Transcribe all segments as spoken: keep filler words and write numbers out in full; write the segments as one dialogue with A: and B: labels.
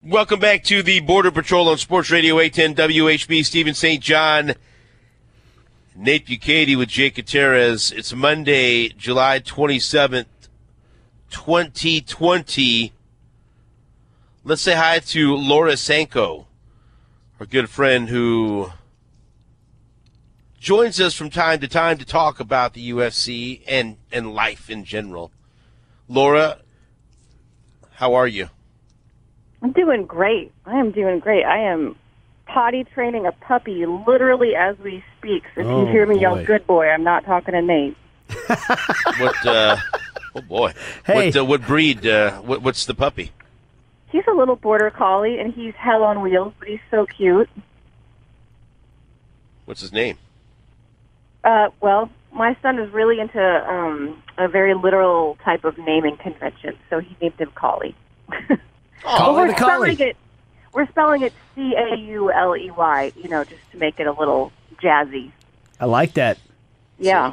A: Welcome back to the Border Patrol on Sports Radio eight ten W H B. Stephen Saint John, Nate Bukaty with Jake Gutierrez. It's Monday, July twenty-seventh, twenty twenty. Let's say hi to Laura Sanko, our good friend who joins us from time to time to talk about the U F C and, and life in general. Laura, how are you?
B: I'm doing great. I am doing great. I am potty training a puppy literally as we speak. So if
C: Oh,
B: you hear me
C: boy.
B: yell, "Good boy," I'm not talking to Nate.
A: What? Uh, oh boy!
C: Hey.
A: What? Uh, what breed? Uh, what, what's the puppy?
B: He's a little border collie, and he's hell on wheels, but he's so cute.
A: What's his name?
B: Uh, well, my son is really into um, a very literal type of naming convention, so he named him Collie.
C: Call
B: But
C: it
B: we're
C: a collie.
B: spelling it. We're spelling it C A U L E Y. You know, just to make it a little jazzy.
C: I like that.
B: Yeah.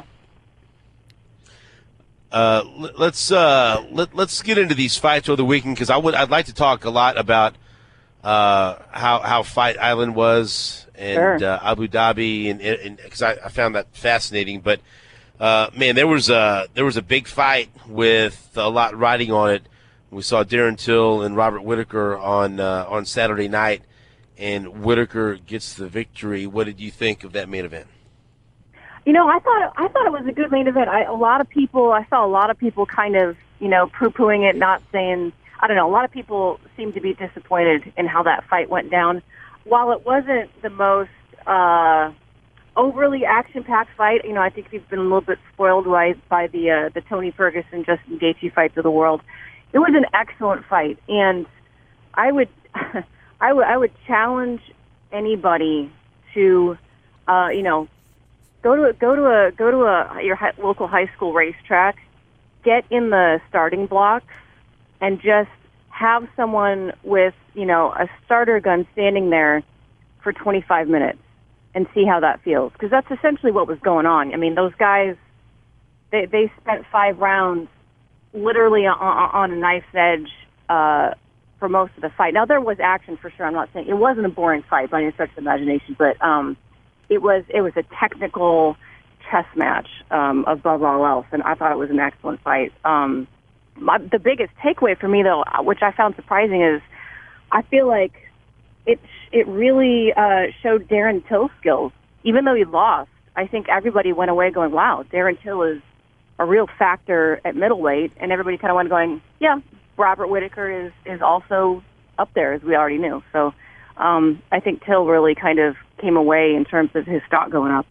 A: Uh, l- let's uh, let, let's get into these fights over the weekend because I would I'd like to talk a lot about uh, how how Fight Island was and
B: Sure.
A: uh, Abu Dhabi and because I, I found that fascinating. But uh, man, there was a there was a big fight with a lot riding on it. We saw Darren Till and Robert Whitaker on uh, on Saturday night, and Whitaker gets the victory. What did you think of that main event?
B: You know, I thought I thought it was a good main event. I, a lot of people, I saw a lot of people kind of, you know, poo-pooing it, not saying. I don't know. A lot of people seem to be disappointed in how that fight went down. While it wasn't the most uh, overly action-packed fight, you know, I think we've been a little bit spoiled by by the uh, the Tony Ferguson, Justin Gaethje fights of the world. It was an excellent fight, and I would, I would, I would challenge anybody to, uh, you know, go to a, go to a go to a your hi- local high school racetrack, get in the starting blocks, and just have someone with, you know, a starter gun standing there for twenty-five minutes and see how that feels, because that's essentially what was going on. I mean, those guys, they they spent five rounds literally on, on a knife's edge uh, for most of the fight. Now, there was action for sure. I'm not saying it wasn't a boring fight by any stretch of the imagination, but um, it was it was a technical chess match um, above all else, and I thought it was an excellent fight. Um, my, the biggest takeaway for me, though, which I found surprising, is I feel like it it really uh, showed Darren Till's skills. Even though he lost, I think everybody went away going, "Wow, Darren Till is a real factor at middleweight," and everybody kind of went going, "Yeah, Robert Whitaker is, is also up there," as we already knew. So um, I think Till really kind of came away in terms of his stock going up.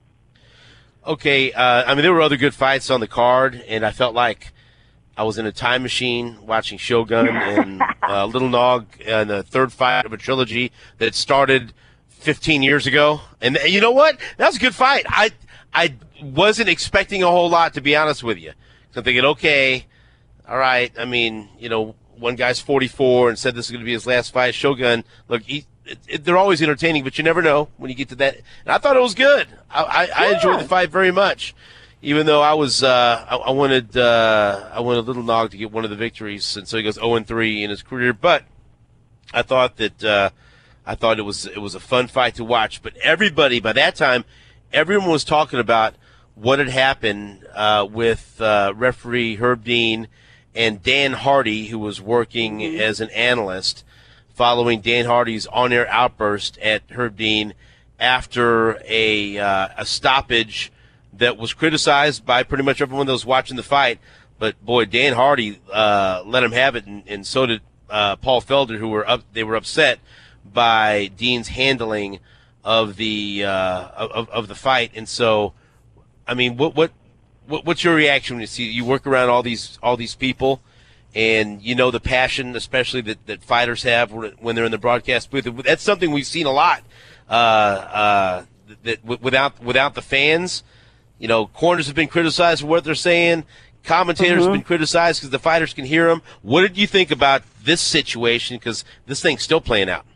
A: Okay, uh, I mean, there were other good fights on the card, and I felt like I was in a time machine watching Shogun and uh, Little Nog and the third fight of a trilogy that started fifteen years ago. And you know what? That was a good fight. I I wasn't expecting a whole lot, to be honest with you. So I'm thinking, okay, all right. I mean, you know, one guy's forty-four and said this is going to be his last fight. Shogun, look, he, it, it, they're always entertaining, but you never know when you get to that. And I thought it was good. I, I, I
B: Yeah.
A: enjoyed the fight very much, even though I was uh, I, I wanted uh, I wanted Little Nog to get one of the victories, and so he goes oh and three in his career. But I thought that uh, I thought it was it was a fun fight to watch. But everybody by that time, everyone was talking about what had happened uh, with uh, referee Herb Dean and Dan Hardy, who was working
B: Mm-hmm.
A: as an analyst, following Dan Hardy's on-air outburst at Herb Dean after a uh, a stoppage that was criticized by pretty much everyone that was watching the fight. But boy, Dan Hardy uh, let him have it, and, and so did uh, Paul Felder, who were up. They were upset by Dean's handling of the uh, of of the fight, and so. I mean, what, what, what, what's your reaction when you see you work around all these, all these people, and you know the passion, especially that, that fighters have when they're in the broadcast booth? That's something we've seen a lot. Uh, uh, that without without the fans, you know, corners have been criticized for what they're saying. Commentators
B: Mm-hmm.
A: have been criticized because the fighters can hear them. What did you think about this situation? Because this thing's still playing out.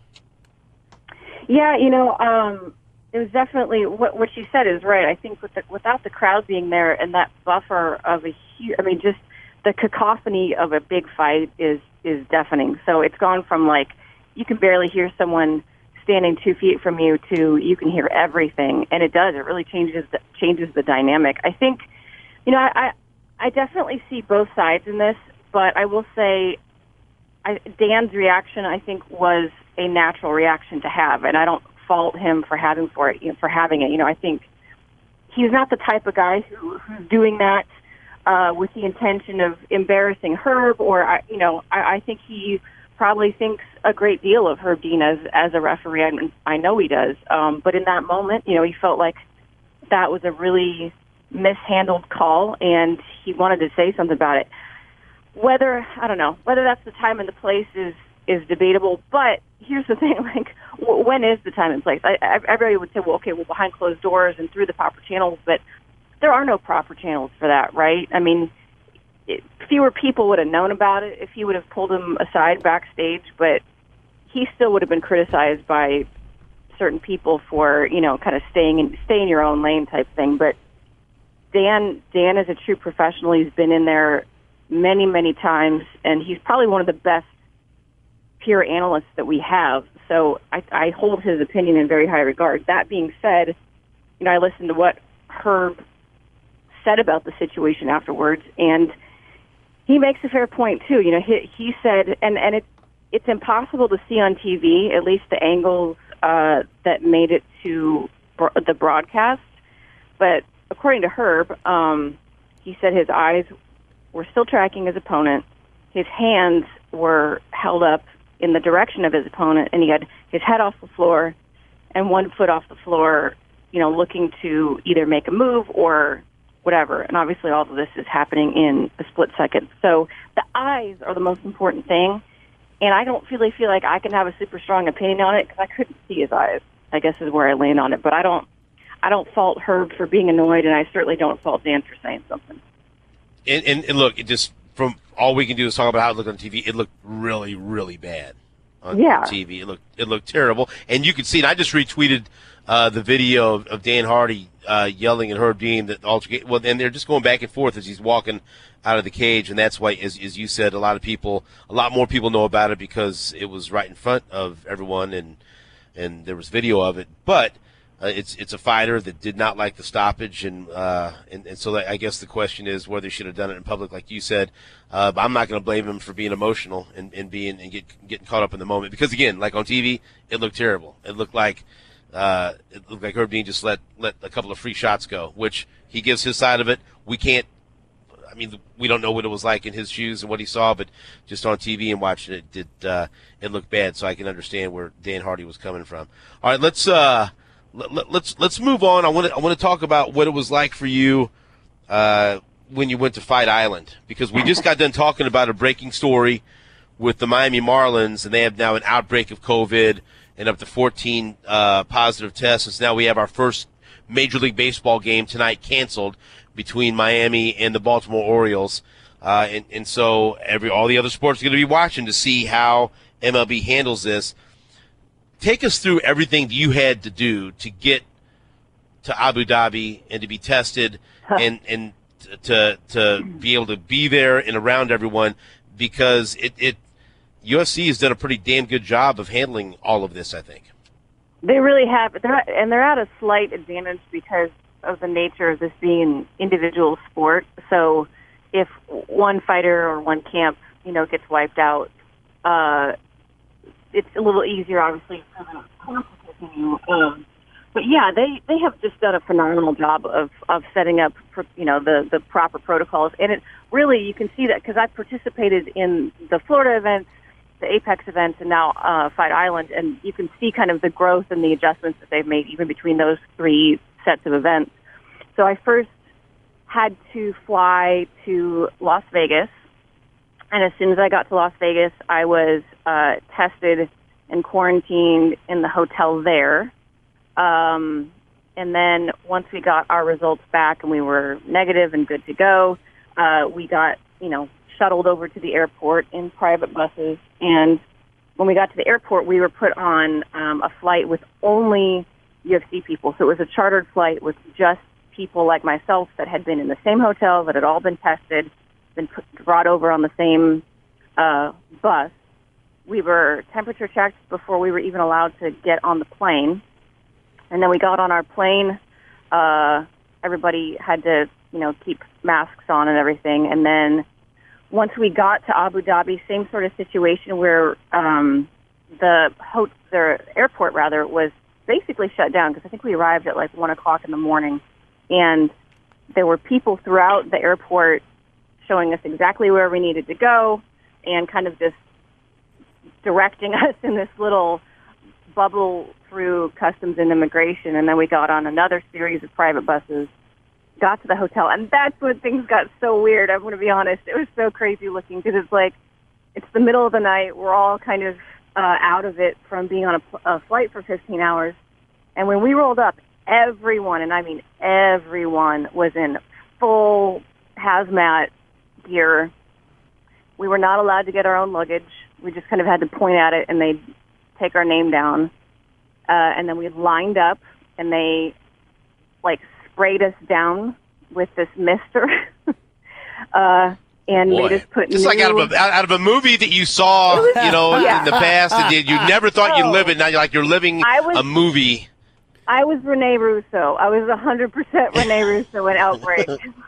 B: Yeah, you know, um, it was definitely what what you said is right. I think with the, without the crowd being there and that buffer of a huge, I mean, just the cacophony of a big fight is is deafening. So it's gone from like you can barely hear someone standing two feet from you to you can hear everything, and it does. It really changes the, changes the dynamic. I think, you know, I, I I definitely see both sides in this, but I will say I, Dan's reaction, I think, was a natural reaction to have, and I don't fault him for having for it, you know, for having it. You know, I think he's not the type of guy who, who's doing that uh, with the intention of embarrassing Herb, or I, you know, I, I think he probably thinks a great deal of Herb Dean as as a referee. I, mean, I know he does, um, but in that moment, you know, he felt like that was a really mishandled call, and he wanted to say something about it. Whether, I don't know, whether that's the time and the place is, is debatable, but here's the thing, like, w- when is the time and place? I, I, everybody would say, well, okay, well, behind closed doors and through the proper channels, but there are no proper channels for that, right? I mean, it, fewer people would have known about it if he would have pulled him aside backstage, but he still would have been criticized by certain people for, you know, kind of staying in, stay in your own lane type thing, but Dan, Dan is a true professional. He's been in there many, many times, and he's probably one of the best peer analysts that we have. So I, I hold his opinion in very high regard. That being said, you know, I listened to what Herb said about the situation afterwards, and he makes a fair point too. You know, he, he said, and and it's it's impossible to see on T V, at least the angles uh, that made it to bro- the broadcast, but according to Herb, um, he said his eyes were still tracking his opponent. His hands were held up in the direction of his opponent, and he had his head off the floor and one foot off the floor, you know, looking to either make a move or whatever. And obviously all of this is happening in a split second. So the eyes are the most important thing, and I don't really feel like I can have a super strong opinion on it because I couldn't see his eyes, I guess is where I land on it. But I don't I don't fault Herb for being annoyed, and I certainly don't fault Dan for saying something.
A: And, and, and look, it just from all we can do is talk about how it looked on T V. It looked really, really bad on,
B: yeah.
A: on T V. It looked it looked terrible, and you could see it. I just retweeted uh, the video of, of Dan Hardy uh, yelling at Herb Dean that altercation. Well, and they're just going back and forth as he's walking out of the cage, and that's why, as, as you said, a lot of people, a lot more people know about it because it was right in front of everyone, and and there was video of it, but. Uh, it's it's a fighter that did not like the stoppage, and uh, and, and so I guess the question is whether he should have done it in public, like you said. Uh, but I'm not going to blame him for being emotional and, and being and get, getting caught up in the moment because again, like on T V, it looked terrible. It looked like uh, it looked like Herb Dean just let let a couple of free shots go, which he gives his side of it. We can't. I mean, we don't know what it was like in his shoes and what he saw, but just on T V and watching it, it did uh, it looked bad. So I can understand where Dan Hardy was coming from. All right, let's. Uh, Let, let's let's move on. I want to I want to talk about what it was like for you uh, when you went to Fight Island, because we just got done talking about a breaking story with the Miami Marlins, and they have now an outbreak of COVID and up to fourteen uh, positive tests. And so now we have our first Major League Baseball game tonight canceled between Miami and the Baltimore Orioles, uh, and and so every all the other sports are going to be watching to see how M L B handles this. Take us through everything you had to do to get to Abu Dhabi and to be tested and, and to to be able to be there and around everyone, because it, it U F C has done a pretty damn good job of handling all of this, I think.
B: They really have, they're, and they're at a slight advantage because of the nature of this being an individual sport. So if one fighter or one camp, you know, gets wiped out, uh, it's a little easier, obviously, for the competition. Um, but yeah, they, they have just done a phenomenal job of, of setting up, you know, the, the proper protocols. And it really, you can see that because I participated in the Florida events, the Apex events, and now uh, Fight Island, and you can see kind of the growth and the adjustments that they've made even between those three sets of events. So I first had to fly to Las Vegas. And as soon as I got to Las Vegas, I was uh, tested and quarantined in the hotel there. Um, and then once we got our results back and we were negative and good to go, uh, we got, you know, shuttled over to the airport in private buses. And when we got to the airport, we were put on um, a flight with only U F C people. So it was a chartered flight with just people like myself that had been in the same hotel, that had all been tested, been put, brought over on the same uh, bus. we were temperature checked before we were even allowed to get on the plane. And then we got on our plane. Uh, everybody had to, you know, keep masks on and everything. And then once we got to Abu Dhabi, same sort of situation where um, the, ho- the airport, rather, was basically shut down because I think we arrived at like one o'clock in the morning. And there were people throughout the airport showing us exactly where we needed to go and kind of just directing us in this little bubble through customs and immigration. And then we got on another series of private buses, got to the hotel, and that's when things got so weird. I'm going to be honest. It was so crazy looking because it's like, it's the middle of the night. We're all kind of uh, out of it from being on a, a flight for fifteen hours. And when we rolled up, everyone, and I mean everyone, was in full hazmat gear. We were not allowed to get our own luggage. We just kind of had to point at it, and they'd take our name down. Uh, and then we lined up, and they, like, sprayed us down with this mister. uh, and
A: Boy,
B: made us put
A: it's
B: new...
A: like out of, a, out of a movie that you saw, you know,
B: Yeah.
A: in the past, and you, you never thought you'd
B: Oh.
A: live it. Now you're like you're living
B: I was-
A: a movie.
B: I was Rene Russo. I was one hundred percent Rene Russo in Outbreak.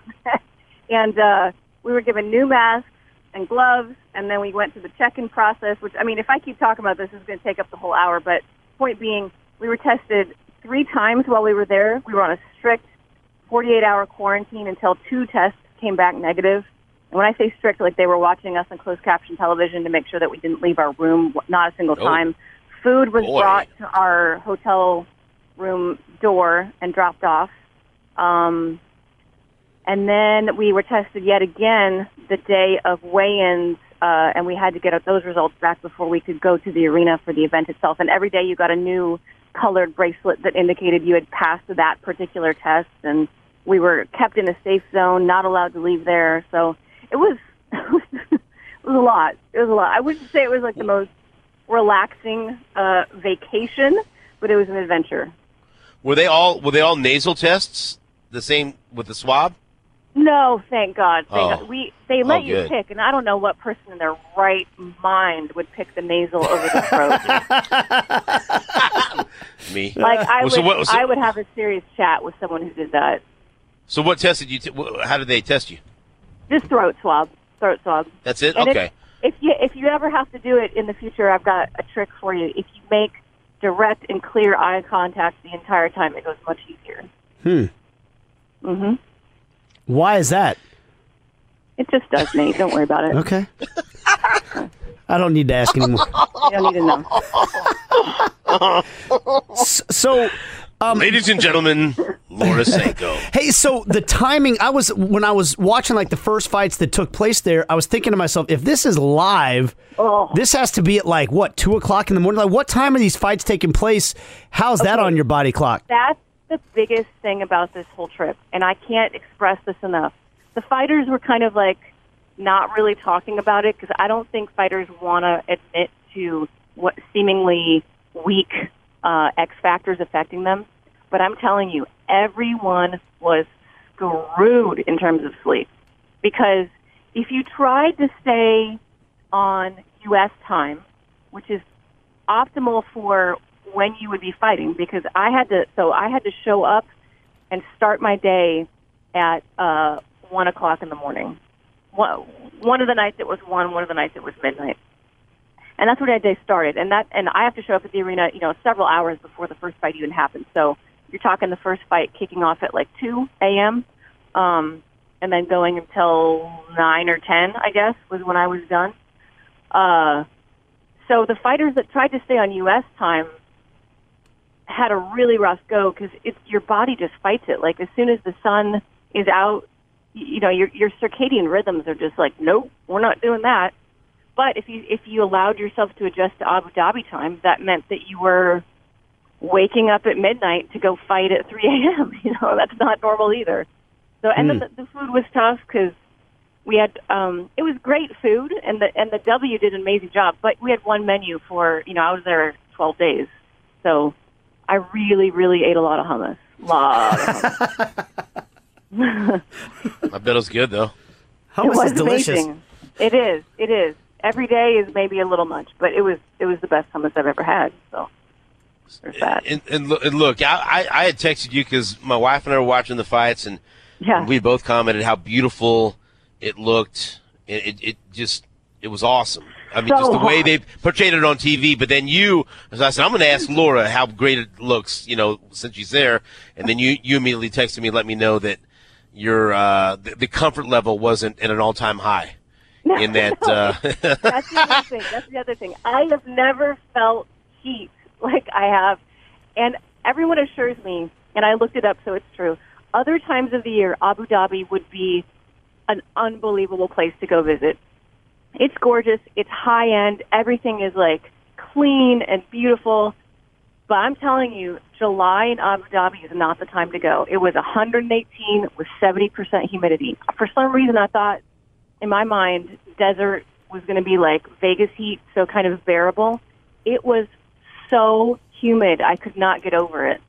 B: and uh, we were given new masks and gloves, and then we went through the check-in process, which, I mean, if I keep talking about this, it's going to take up the whole hour. But point being, we were tested three times while we were there. We were on a strict forty-eight hour quarantine until two tests came back negative. And when I say strict, like they were watching us on closed caption television to make sure that we didn't leave our room, not a single
A: Oh.
B: time. Food was
A: Boy.
B: brought to our hotel room door and dropped off. Um, and then we were tested yet again the day of weigh-ins, uh, and we had to get those results back before we could go to the arena for the event itself. And every day you got a new colored bracelet that indicated you had passed that particular test, and we were kept in a safe zone, not allowed to leave there. So it was, it was a lot. It was a lot. I wouldn't say it was like the most relaxing uh, vacation, but it was an adventure.
A: Were they all were they all nasal tests? The same with the swab?
B: No, thank God. Thank
A: Oh.
B: God. We they let
A: Oh,
B: you
A: good.
B: pick, and I don't know what person in their right mind would pick the nasal over the throat.
A: Me.
B: Like I
A: Well,
B: would,
A: so what- so-
B: I would have a serious chat with someone who did that.
A: So what test did you? T- wh- how did they test you?
B: Just throat swab, throat swab.
A: That's it.
B: And
A: Okay.
B: If, if you if you ever have to do it in the future, I've got a trick for you. If you make direct and clear eye contact the entire time, it goes much easier.
C: Hmm.
B: Mm-hmm.
C: Why is that?
B: It just does, Nate. Don't worry about it.
C: Okay. I don't need to ask anymore.
B: You don't need to know.
C: S- So, um,
A: Ladies and gentlemen, Laura Sanko.
C: hey, so the timing, I was, when I was watching like the first fights that took place there, I was thinking to myself, if this is live,
B: Oh.
C: this has to be at like, what, two o'clock in the morning? Like, what time are these fights taking place? How's that
B: Okay.
C: on your body clock?
B: That's the biggest thing about this whole trip, and I can't express this enough. The fighters were kind of like not really talking about it because I don't think fighters want to admit to what seemingly weak uh, X factors affecting them. But I'm telling you, everyone was screwed in terms of sleep because if you tried to stay on U S time, which is optimal for when you would be fighting, because I had to, so I had to show up and start my day at uh, one o'clock in the morning. One, one of the nights it was one, one of the nights it was midnight, and that's when that day started. And that, and I have to show up at the arena, you know, several hours before the first fight even happens. So you're talking the first fight kicking off at like two a.m. Um, and then going until nine or ten, I guess, was when I was done. Uh, so the fighters that tried to stay on U S time had a really rough go because it's your body just fights it. Like as soon as the sun is out, you, you know your your circadian rhythms are just like, nope, we're not doing that. But if you if you allowed yourself to adjust to Abu Dhabi time, that meant that you were waking up at midnight to go fight at three a.m. You know, that's not normal either. So and
C: Mm.
B: then the, the food was tough because we had um, it was great food, and the and the W did an amazing job. But we had one menu for you know I was there twelve days, so I really really ate a lot of hummus. Lot of hummus.
A: I bet it was good though.
C: Hummus
B: it was
C: is delicious.
B: amazing. It is. It is. every day is maybe a little much, but it was it was the best hummus I've ever had. So there's that.
A: And, and, look, and look, I, I, I had texted you because my wife and I were watching the fights, and
B: Yeah.
A: we both commented how beautiful it looked. It, it, it just it was awesome. I mean,
B: So
A: just the way
B: hot.
A: they portrayed it on T V. But then you, as I said, I'm going to ask Laura how great it looks, you know, since she's there. And then you, you immediately texted me, let me know that your uh, the, the comfort level wasn't at an all-time high. In that, uh,
B: That's the other thing. That's the other thing. I have never felt heat like I have, and everyone assures me, and I looked it up, so it's true. Other times of the year, Abu Dhabi would be an unbelievable place to go visit. It's gorgeous. It's high end. Everything is like clean and beautiful. But I'm telling you, July in Abu Dhabi is not the time to go. It was one hundred eighteen with seventy percent humidity. For some reason, I thought in my mind, desert was going to be like Vegas heat, so kind of bearable. It was so humid, I could not get over it.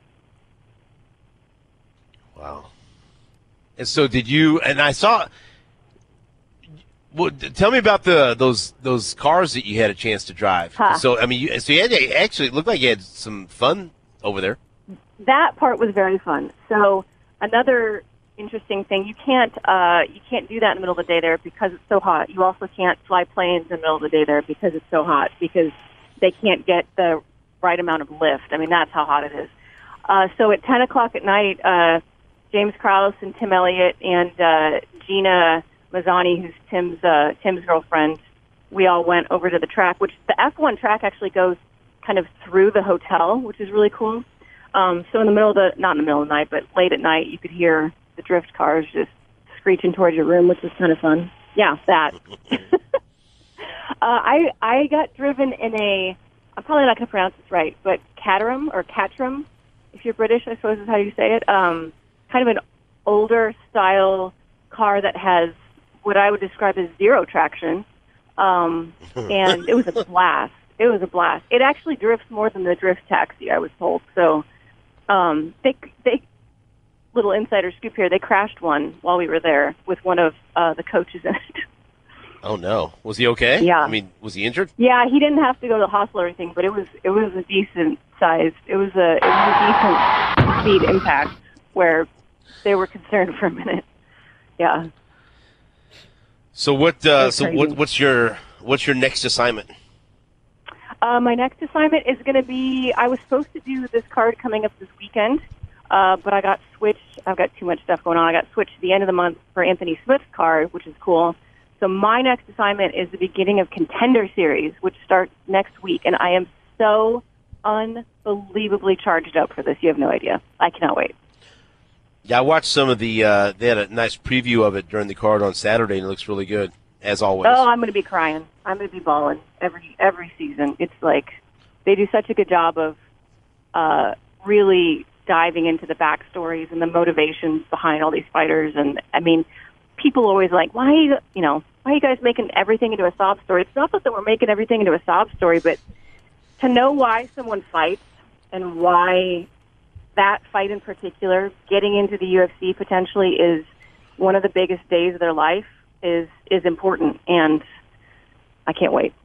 A: wow. And so did you, and I saw, well, tell me about the those those cars that you had a chance to drive.
B: Huh.
A: So, I mean, you, so you had to, actually, it looked like you had some fun over there.
B: That part was very fun. So another interesting thing, you can't uh, you can't do that in the middle of the day there because it's so hot. You also can't fly planes in the middle of the day there because it's so hot, because they can't get the right amount of lift. I mean, that's how hot it is. Uh, so at ten o'clock at night, uh, James Krause and Tim Elliott and uh, Gina Mazzani, who's Tim's uh, Tim's girlfriend, we all went over to the track, which the F one track actually goes kind of through the hotel, which is really cool. Um, so in the middle of the, not in the middle of the night, but late at night, you could hear the drift cars just screeching towards your room, which was kind of fun. Yeah, that. uh, I I got driven in a, I'm probably not going to pronounce this right, but Caterham or Caterham, if you're British, I suppose is how you say it. Um, kind of an older style car that has what I would describe as zero traction. Um, and it was a blast. It was a blast. It actually drifts more than the Drift Taxi, I was told. So um, they, they, little insider scoop here, they crashed one while we were there with one of uh, the coaches in it.
A: Oh no, was he okay?
B: Yeah.
A: I mean, was he injured?
B: Yeah, he didn't have to go to the hospital or anything, but it was it was a decent size. It was a it was a decent speed impact where they were concerned for a minute. Yeah.
A: So what? Uh,
B: That's
A: so
B: crazy.
A: what, what's your what's your next assignment?
B: Uh, my next assignment is going to be, I was supposed to do this card coming up this weekend, uh, but I got switched. I've got too much stuff going on. I got switched to the end of the month for Anthony Smith's card, which is cool. So my next assignment is the beginning of Contender Series, which starts next week, and I am so unbelievably charged up for this. You have no idea. I cannot wait.
A: Yeah, I watched some of the. Uh, they had a nice preview of it during the card on Saturday, and it looks really good, as always.
B: Oh, I'm going to be crying. I'm going to be bawling every every season. It's like they do such a good job of uh, really diving into the backstories and the motivations behind all these fighters. And I mean, people are always like, "Why, are you, you know, why are you guys making everything into a sob story?" It's not that we're making everything into a sob story, but to know why someone fights and why that fight in particular, getting into the U F C potentially, is one of the biggest days of their life is is important, and I can't wait.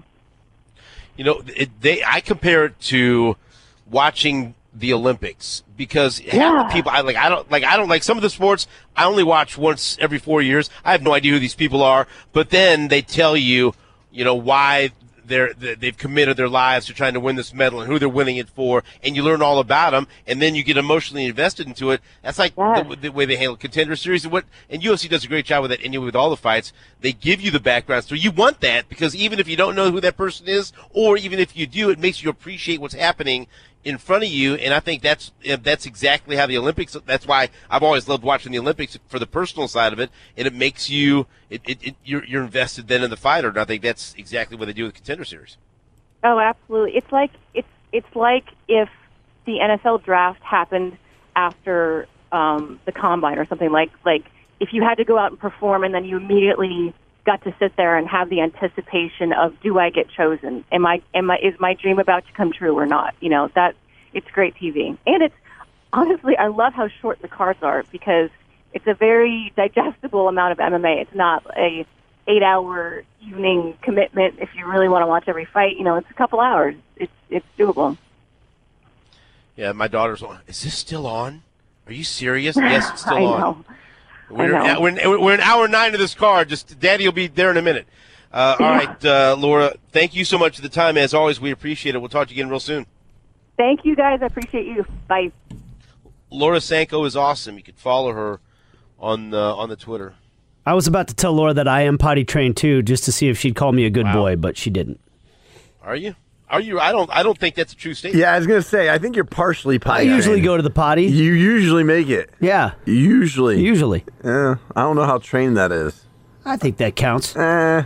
A: You know, it, they. I compare it to watching the Olympics because half
B: Yeah.
A: the people I like. I don't like. I don't like some of the sports. I only watch once every four years. I have no idea who these people are, but then they tell you, you know, why they're they've committed their lives to trying to win this medal and who they're winning it for, and you learn all about them, and then you get emotionally invested into it. That's like
B: Yes.
A: the, the way they handle Contender Series, and what and U F C does a great job with that. Anyway, with all the fights, they give you the background story. You want that because even if you don't know who that person is, or even if you do, it makes you appreciate what's happening in front of you. And I think that's that's exactly how the Olympics. That's why I've always loved watching the Olympics for the personal side of it, and it makes you it, it, it you're you're invested then in the fighter. And I think that's exactly what they do with Contender Series.
B: Oh, absolutely. It's like it's it's like if the N F L draft happened after um, the combine or something. Like like if you had to go out and perform, and then you immediately got to sit there and have the anticipation of, do I get chosen? Am I am I is my dream about to come true or not? You know, that it's great T V. And it's honestly, I love how short the cards are because it's a very digestible amount of M M A. It's not a eight-hour evening commitment. If you really want to watch every fight, you know, it's a couple hours. It's it's doable.
A: Yeah, my daughter's on. Is this still on? Are you serious? Yes, it's still
B: I
A: on.
B: know.
A: We're,
B: I know.
A: We're, we're in hour nine of this car. Just Daddy will be there in a minute. Uh, all right, uh, Laura, thank you so much for the time. As always, we appreciate it. We'll talk to you again real soon.
B: Thank you, guys. I appreciate you. Bye.
A: Laura Sanko is awesome. You could follow her on the, on the Twitter.
C: I was about to tell Laura that I am potty trained too, just to see if she'd call me a good
A: Wow.
C: boy, but she didn't.
A: Are you? Are you? I don't. I don't think that's a true statement.
D: Yeah, I was gonna say. I think you're partially
C: I
D: potty.
C: usually
D: trained.
C: go to the potty.
D: You usually make it.
C: Yeah,
D: Usually.
C: usually.
D: Yeah, I don't know how trained that is.
C: I think that counts.
D: Eh.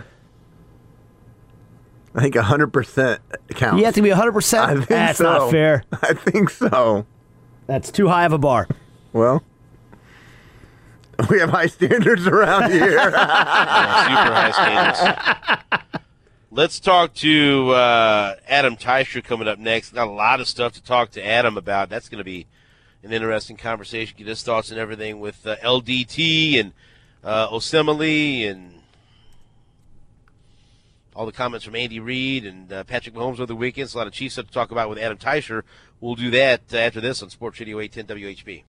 D: I think one hundred percent counts.
C: You have to be one hundred
D: I
C: percent?
D: think
C: That's
D: so.
C: not fair.
D: I think so.
C: That's too high of a bar.
D: Well, we have high standards around here.
A: Yeah, super high standards. Let's talk to uh, Adam Teicher coming up next. Got a lot of stuff to talk to Adam about. That's going to be an interesting conversation. Get his thoughts and everything with uh, L D T and uh, Osemele and all the comments from Andy Reid and uh, Patrick Mahomes over the weekend. So a lot of Chiefs stuff to talk about with Adam Teicher. We'll do that uh, after this on Sports Radio eight ten W H B.